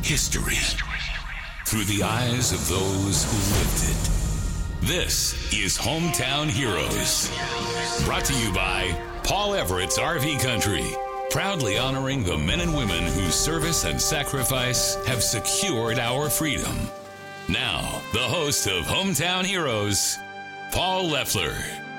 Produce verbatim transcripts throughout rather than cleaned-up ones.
history through the eyes of those who lived it. This is Hometown Heroes, brought to you by Paul Everett's R V Country, proudly honoring the men and women whose service and sacrifice have secured our freedom. Now, the host of Hometown Heroes, Paul Leffler.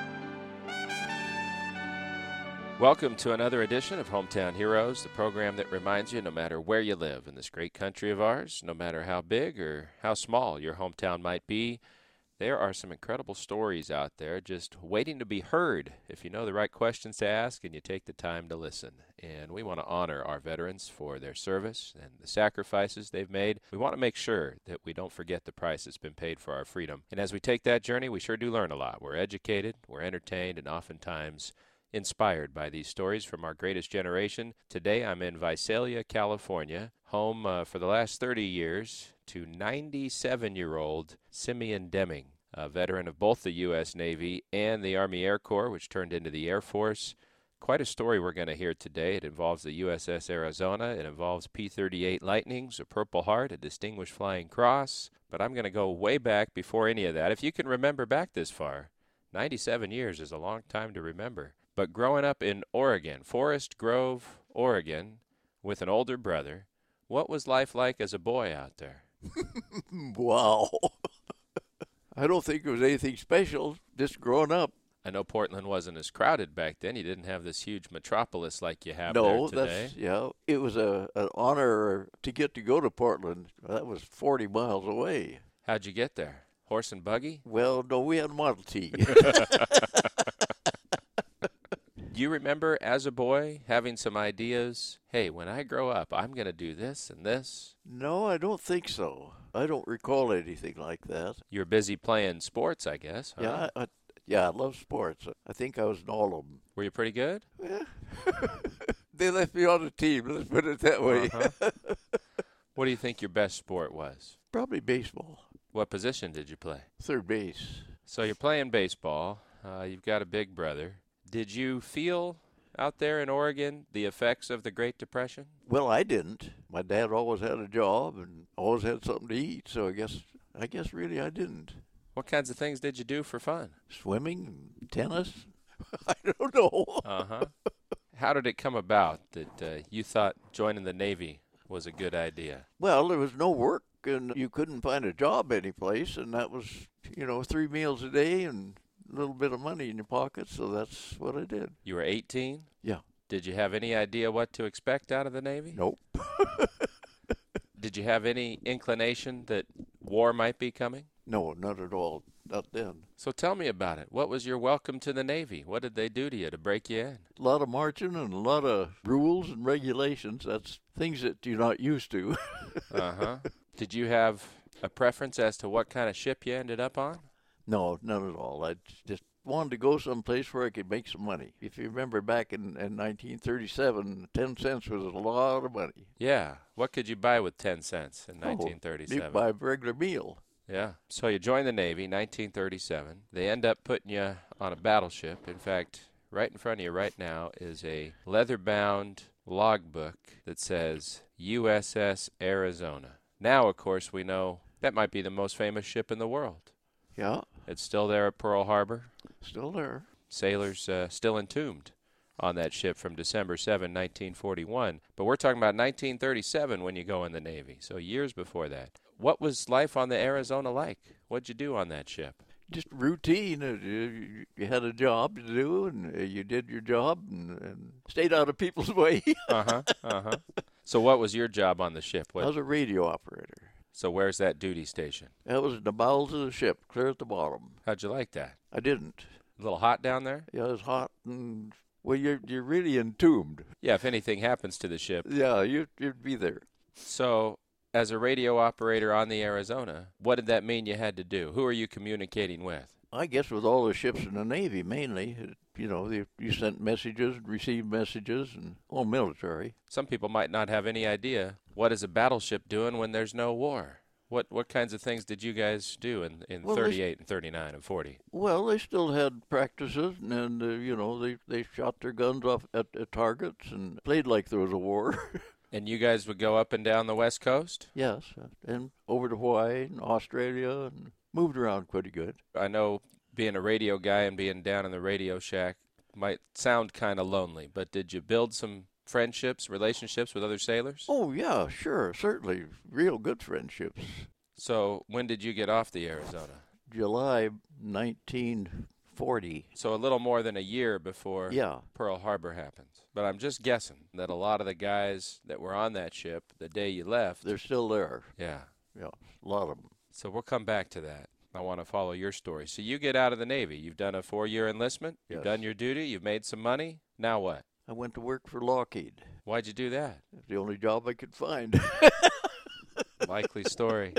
Welcome to another edition of Hometown Heroes, the program that reminds you no matter where you live in this great country of ours, no matter how big or how small your hometown might be, there are some incredible stories out there just waiting to be heard if you know the right questions to ask and you take the time to listen. And we want to honor our veterans for their service and the sacrifices they've made. We want to make sure that we don't forget the price that's been paid for our freedom. And as we take that journey, we sure do learn a lot. We're educated, we're entertained, and oftentimes inspired by these stories from our greatest generation. Today I'm in Visalia, California, home uh, for the last thirty years to ninety-seven-year-old Simeon Deming, a veteran of both the U S Navy and the Army Air Corps, which turned into the Air Force. Quite a story we're going to hear today. It involves the U S S Arizona. It involves P thirty-eight Lightnings, a Purple Heart, a Distinguished Flying Cross. But I'm going to go way back before any of that. If you can remember back this far, ninety-seven years is a long time to remember. But growing up in Oregon, Forest Grove, Oregon, with an older brother, what was life like as a boy out there? Wow. I don't think it was anything special, just growing up. I know Portland wasn't as crowded back then. You didn't have this huge metropolis like you have no, there today. That's, yeah, it was a, an honor to get to go to Portland. That was forty miles away. How'd you get there? Horse and buggy? Well, no, we had Model T. Do you remember as a boy having some ideas, hey, when I grow up, I'm going to do this and this? No, I don't think so. I don't recall anything like that. You're busy playing sports, I guess. Huh? Yeah, I, I, yeah, I love sports. I think I was in all of them. Were you pretty good? Yeah. They left me on the team, let's put it that way. Uh-huh. What do you think your best sport was? Probably baseball. What position did you play? Third base. So you're playing baseball. Uh, you've got a big brother. Did you feel out there in Oregon the effects of the Great Depression? Well, I didn't. My dad always had a job and always had something to eat, so I guess I guess really I didn't. What kinds of things did you do for fun? Swimming, tennis. I don't know. Uh-huh. How did it come about that uh, you thought joining the Navy was a good idea? Well, there was no work and you couldn't find a job anyplace, and that was, you know, three meals a day and a little bit of money in your pocket, so that's what I did. You were eighteen? Yeah. Did you have any idea what to expect out of the Navy? Nope. Did you have any inclination that war might be coming? No, not at all. Not then. So tell me about it. What was your welcome to the Navy? What did they do to you to break you in? A lot of marching and a lot of rules and regulations. That's things that you're not used to. Uh-huh. Did you have a preference as to what kind of ship you ended up on? No, none at all. I just wanted to go someplace where I could make some money. If you remember back in, in nineteen thirty-seven, ten cents was a lot of money. Yeah. What could you buy with ten cents in nineteen Oh, thirty-seven? you buy a regular meal. Yeah. So you join the Navy, nineteen thirty-seven. They end up putting you on a battleship. In fact, right in front of you right now is a leather-bound logbook that says U S S Arizona. Now, of course, we know that might be the most famous ship in the world. Yeah. It's still there at Pearl Harbor. Still there. Sailors uh, still entombed on that ship from December seventh, nineteen forty-one. But we're talking about nineteen thirty-seven when you go in the Navy, so years before that. What was life on the Arizona like? What'd you do on that ship? Just routine. Uh, You you had a job to do, and uh, you did your job and, and stayed out of people's way. Uh-huh, uh-huh. So what was your job on the ship? What, I was a radio operator. so where's that duty station? That was in the bowels of the ship, clear at the bottom. How'd you like that? I didn't. A little hot down there? Yeah, it was hot, and well, you're you're really entombed. Yeah, if anything happens to the ship. Yeah, you you'd be there. So as a radio operator on the Arizona, what did that mean you had to do? Who are you communicating with? I guess with all the ships in the Navy, mainly, it, you know, you, you sent messages, received messages, and all military. Some people might not have any idea. What is a battleship doing when there's no war? What what kinds of things did you guys do in, in Well, thirty-eight and thirty-nine and forty? Well, they still had practices, and, uh, you know, they, they shot their guns off at, at targets and played like there was a war. And you guys would go up and down the West Coast? Yes, and over to Hawaii and Australia, and moved around pretty good. I know being a radio guy and being down in the Radio Shack might sound kind of lonely, but did you build some friendships, relationships with other sailors? Oh, yeah, sure, certainly. Real good friendships. So when did you get off the Arizona? July nineteen forty. So a little more than a year before Yeah. Pearl Harbor happens. But I'm just guessing that a lot of the guys that were on that ship the day you left. They're still there. Yeah. Yeah, a lot of them. So we'll come back to that. I want to follow your story. So you get out of the Navy. You've done a four-year enlistment. You've Yes. done your duty. You've made some money. Now what? I went to work for Lockheed. Why'd you do that? It's the only job I could find. Likely story.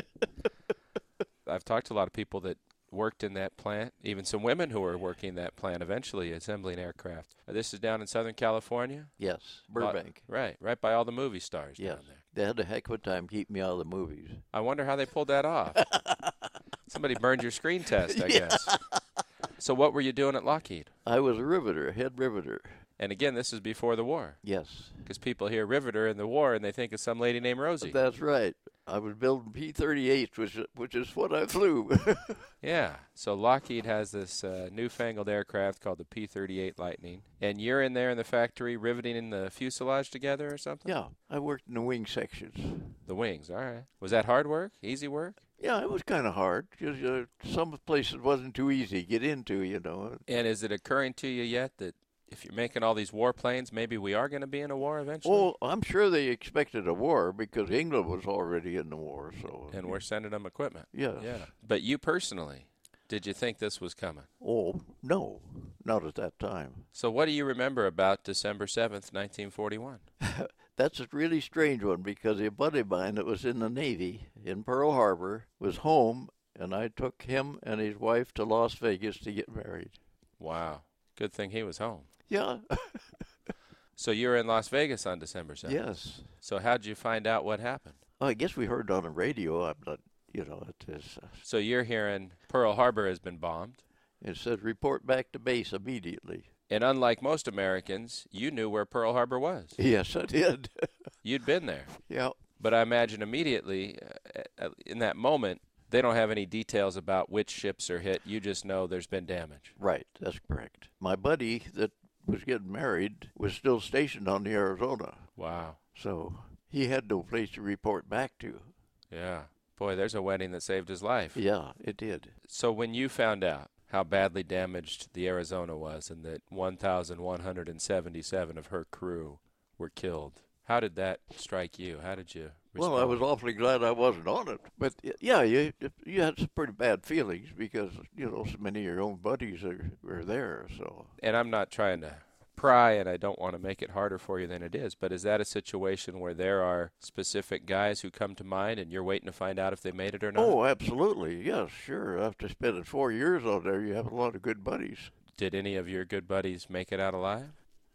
I've talked to a lot of people that worked in that plant, even some women who were working that plant eventually, assembling aircraft. This is down in Southern California? Yes, Burbank. Uh, right, right by all the movie stars Yes. down there. They had a heck of a time keeping me out of the movies. I wonder how they pulled that off. Somebody burned your screen test, I Yeah. guess. So what were you doing at Lockheed? I was a riveter, head riveter. And again, this is before the war, Yes, because people hear riveter in the war and they think of some lady named Rosie. that's right. I was building P thirty-eights, which which is what I flew. Yeah. So Lockheed has this uh, newfangled aircraft called the P thirty-eight Lightning, and you're in there in the factory riveting in the fuselage together or something? Yeah, I worked in the wing sections. The wings, all right. Was that hard work? Easy work? Yeah, it was kind of hard. Just, uh, some places wasn't too easy to get into, you know. And is it occurring to you yet that if you're making all these warplanes, maybe we are going to be in a war eventually? Oh, I'm sure they expected a war because England was already in the war. So. And we're sending them equipment. Yes. Yeah. But you personally, did you think this was coming? Oh, no, not at that time. So what do you remember about December seventh, nineteen forty-one? That's a really strange one because a buddy of mine that was in the Navy in Pearl Harbor was home, and I took him and his wife to Las Vegas to get married. Wow. Good thing he was home. Yeah. So you were in Las Vegas on December seventh? Yes. So how'd you find out what happened? Well, I guess we heard on the radio. I'm not, you know, it is. Uh, So you're hearing Pearl Harbor has been bombed. it said report back to base immediately. And unlike most Americans, you knew where Pearl Harbor was. Yes, I did. You'd been there. Yeah. But I imagine immediately, uh, in that moment, they don't have any details about which ships are hit. You just know there's been damage. Right, that's correct. My buddy that was getting married was still stationed on the Arizona, Wow. so he had no place to report back to. Yeah. Boy, there's a wedding that saved his life. Yeah, it did. So when you found out how badly damaged the Arizona was and that one thousand one hundred seventy-seven of her crew were killed, how did that strike you? How did you respond? Well, I was awfully glad I wasn't on it. But, y- yeah, you you had some pretty bad feelings because, you know, so many of your own buddies are, were there, so. And I'm not trying to pry, and I don't want to make it harder for you than it is, but is that a situation where there are specific guys who come to mind and you're waiting to find out if they made it or not? Oh, absolutely. Yes, sure. After spending four years on there, you have a lot of good buddies. Did any of your good buddies make it out alive?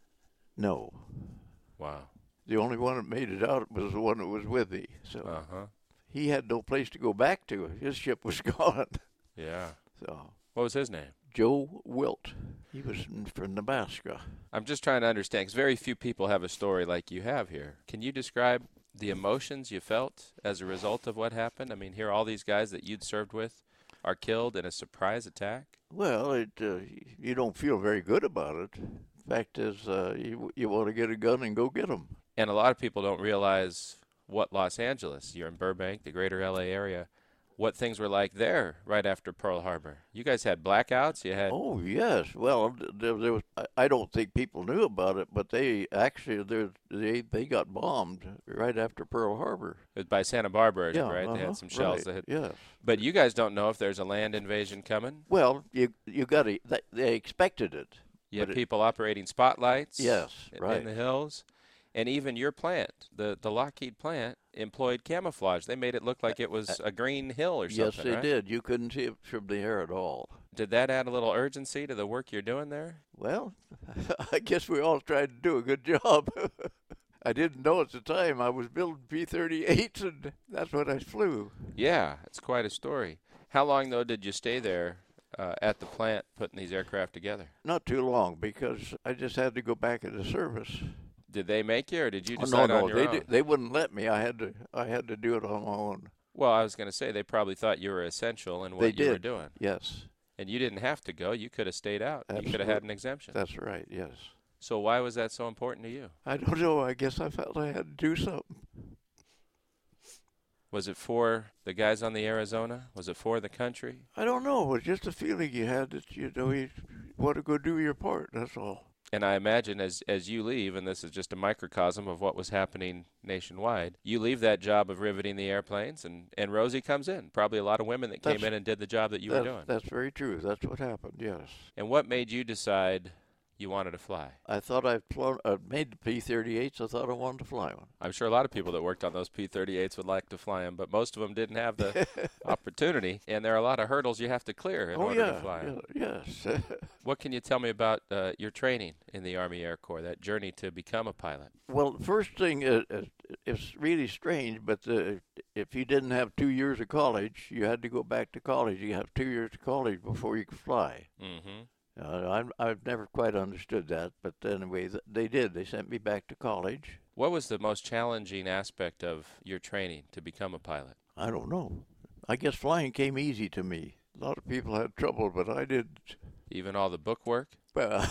No. Wow. The only one that made it out was the one that was with me. So Uh-huh. he had no place to go back to. His ship was gone. Yeah. So What was his name? Joe Wilt. He was from Nebraska. I'm just trying to understand, because very few people have a story like you have here. Can you describe the emotions you felt as a result of what happened? I mean, here all these guys that you'd served with are killed in a surprise attack? Well, it uh, you don't feel very good about it. Fact is, uh, you you want to get a gun and go get them. And a lot of people don't realize what Los Angeles, you're in Burbank, the greater L A area, what things were like there right after Pearl Harbor. You guys had blackouts. You had Oh yes. Well, there, there was. I- I don't think people knew about it, but they actually there- they they got bombed right after Pearl Harbor. it was by Santa Barbara, Yeah, right? They uh-huh, had some shells right, that hit. Yes. But you guys don't know if there's a land invasion coming. Well, you you got to. They expected it. You had But it- people operating spotlights. Yes, in, right. in the hills. And even your plant, the, the Lockheed plant, employed camouflage. They made it look like it was a green hill or something, Yes, they right? did. You couldn't see it from the air at all. Did that add a little urgency to the work you're doing there? Well, I guess we all tried to do a good job. I didn't know at the time I was building P thirty-eights, and that's what I flew. Yeah, it's quite a story. How long, though, did you stay there uh, at the plant putting these aircraft together? Not too long because I just had to go back into service. Did they make you, or did you Oh, decide no, no, on your they own? did, they wouldn't let me. I had to I had to do it on my own. Well, I was going to say they probably thought you were essential in what They you did. were doing. Yes, And you didn't have to go. You could have stayed out. You could have had an exemption. that's right. Yes. So why was that so important to you? I don't know. I guess I felt I had to do something. Was it for the guys on the Arizona? Was it for the country? I don't know. It was just a feeling you had that you know you want to go do your part. That's all. And I imagine as as you leave, and this is just a microcosm of what was happening nationwide, you leave that job of riveting the airplanes, and, and Rosie comes in. Probably a lot of women that That's- came in and did the job that you that's, were doing. That's very true. That's what happened. Yes. And what made you decide you wanted to fly? I thought I'd flown, uh, made the P thirty-eights. I thought I wanted to fly one. I'm sure a lot of people that worked on those P thirty-eights would like to fly them, but most of them didn't have the opportunity, and there are a lot of hurdles you have to clear in oh order yeah, to fly 'em. yeah, yes. What can you tell me about uh, your training in the Army Air Corps, that journey to become a pilot? Well, the first thing is, it's really strange, but uh, if you didn't have two years of college, you had to go back to college. You have two years of college before you could fly. Mm-hmm. Uh, I'm, I've never quite understood that, but anyway, th- they did. They sent me back to college. What was the most challenging aspect of your training to become a pilot? I don't know. I guess flying came easy to me. A lot of people had trouble, but I didn't. Even all the book work? Well,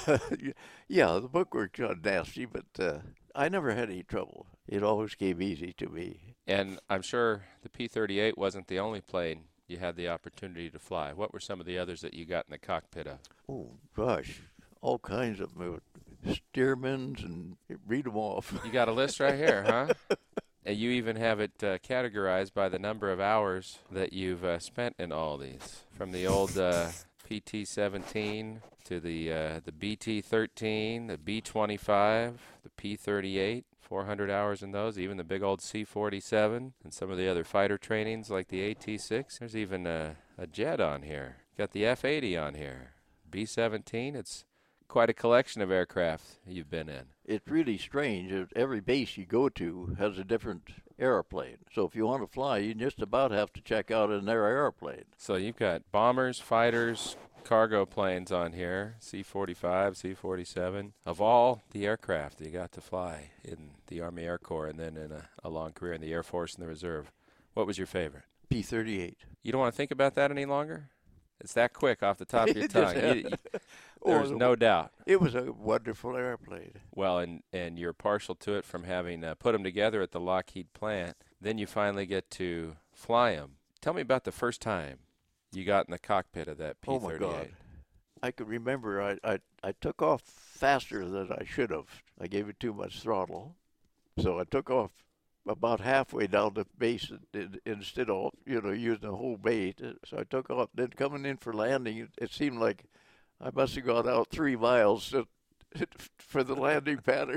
yeah, the bookwork got nasty, but uh, I never had any trouble. It always came easy to me. And I'm sure the P thirty-eight wasn't the only plane you had the opportunity to fly. What were some of the others that you got in the cockpit of? Oh, gosh, all kinds of them. Stearmans, and read them off. You got a list right here, huh? And you even have it uh, categorized by the number of hours that you've uh, spent in all these. From the old uh, P T seventeen to the uh, the B T thirteen, the B twenty-five, the P thirty-eight, four hundred hours in those, even the big old C forty-seven, and some of the other fighter trainings like the A T six. There's even a, a jet on here. Got the F eighty on here. B seventeen, it's quite a collection of aircraft you've been in. It's really strange. Every base you go to has a different airplane. So if you want to fly, you just about have to check out in their airplane. So you've got bombers, fighters, cargo planes on here, C forty-five, C forty-seven. Of all the aircraft you got to fly in the Army Air Corps and then in a, a long career in the Air Force and the Reserve, what was your favorite? P thirty-eight. You don't want to think about that any longer? It's that quick off the top of your It just tongue. You, you, Oh, there's no doubt. It was a wonderful airplane. Well, and, and you're partial to it from having uh, put them together at the Lockheed plant. Then you finally get to fly them. Tell me about the first time you got in the cockpit of that P thirty-eight. Oh, my God. I can remember I, I, I took off faster than I should have. I gave it too much throttle. So I took off about halfway down the base instead of, you know, using the whole base. So I took off. Then coming in for landing, it, it seemed like I must have gone out three miles to, for the landing pattern.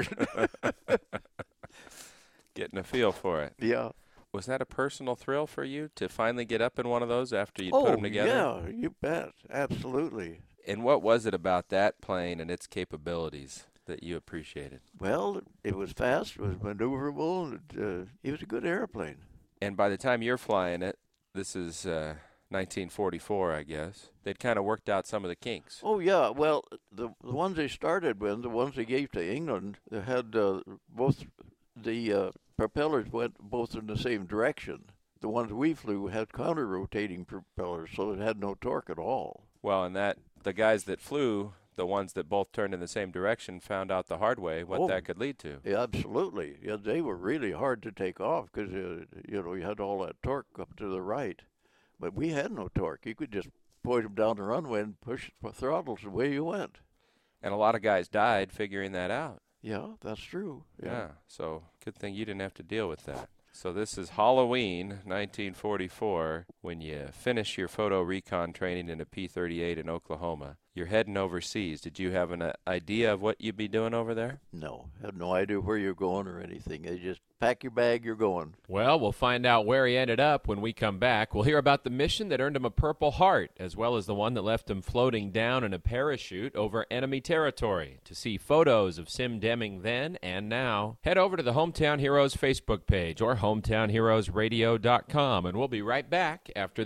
Getting a feel for it. Yeah. Was that a personal thrill for you to finally get up in one of those after you'd oh, put them together? yeah, you bet. Absolutely. And what was it about that plane and its capabilities that you appreciated? Well, it was fast. It was maneuverable. It, uh, it was a good airplane. And by the time you're flying it, this is uh, nineteen forty-four, I guess, they'd kind of worked out some of the kinks. Oh, yeah. Well, the the ones they started with, the ones they gave to England, they had uh, both the uh, propellers went both in the same direction. The ones we flew had counter-rotating propellers, so it had no torque at all. Well, and that the guys that flew, the ones that both turned in the same direction, found out the hard way what Oh. that could lead to. Yeah, absolutely. Yeah, they were really hard to take off because, uh, you know, you had all that torque up to the right. But we had no torque. You could just point them down the runway and push the throttles the way you went. And a lot of guys died figuring that out. Yeah, that's true. Yeah. Yeah. So good thing you didn't have to deal with that. So this is Halloween nineteen forty-four when you finish your photo recon training in a P thirty-eight in Oklahoma. You're heading overseas. Did you have an uh, idea of what you'd be doing over there? No, had no idea where you're going or anything. They just pack your bag, you're going. Well, we'll find out where he ended up when we come back. We'll hear about the mission that earned him a Purple Heart, as well as the one that left him floating down in a parachute over enemy territory. To see photos of Sim Deming then and now, head over to the Hometown Heroes Facebook page or hometown heroes radio dot com, and we'll be right back after this.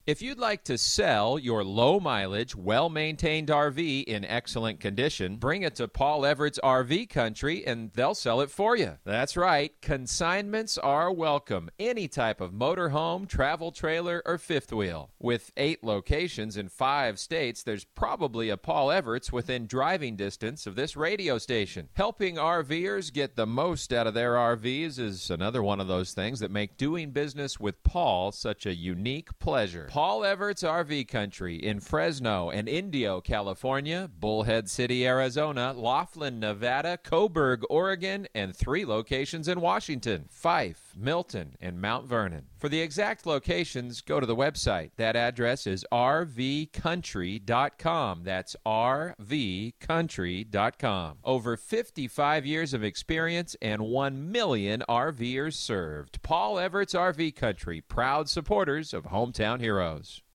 If you'd like to sell your low-mileage, well-maintained R V in excellent condition, bring it to Paul Everett's R V Country, and they'll sell it for you. That's right. Consignments are welcome. Any type of motorhome, travel trailer, or fifth wheel. With eight locations in five states, there's probably a Paul Everett's within driving distance of this radio station. Helping RVers get the most out of their R Vs is another one of those things that make doing business with Paul such a unique pleasure. Paul Everett's R V Country in Fresno and Indio, California, Bullhead City, Arizona, Laughlin, Nevada, Coburg, Oregon, and three locations in Washington, Fife, Milton, and Mount Vernon. For the exact locations, go to the website. That address is r v country dot com. That's r v country dot com. Over fifty-five years of experience and one million RVers served. Paul Everett's R V Country, proud supporters of Hometown Heroes.